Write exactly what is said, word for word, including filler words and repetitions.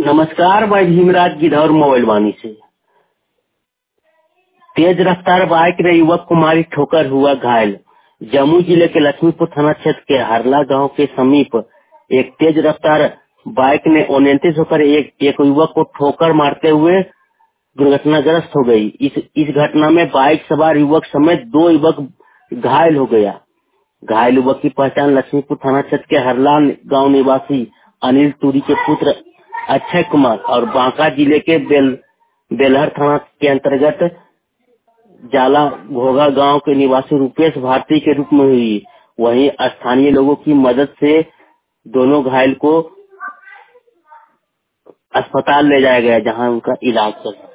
नमस्कार, मैं भीमराज गिद्धौर मोबाइल वाणी से। तेज रफ्तार बाइक ने युवक को मारी ठोकर, हुआ घायल। जमुई जिले के लक्ष्मीपुर थाना क्षेत्र के हरला गांव के समीप एक तेज रफ्तार बाइक ने अनियंत्रित होकर एक, एक युवक को ठोकर मारते हुए दुर्घटनाग्रस्त हो गई। इस इस घटना में बाइक सवार युवक समेत दो युवक घायल हो गया। घायल युवक की पहचान लक्ष्मीपुर थाना क्षेत्र के हरला गांव निवासी अनिल तुरी के पुत्र अक्षय कुमार और बांका जिले के बेल बेलहर थाना के अंतर्गत जाला घोगा गांव के निवासी रुपेश भारती के रूप में हुई। वहीं स्थानीय लोगों की मदद से दोनों घायल को अस्पताल ले जाया गया, जहां उनका इलाज चल रहा है।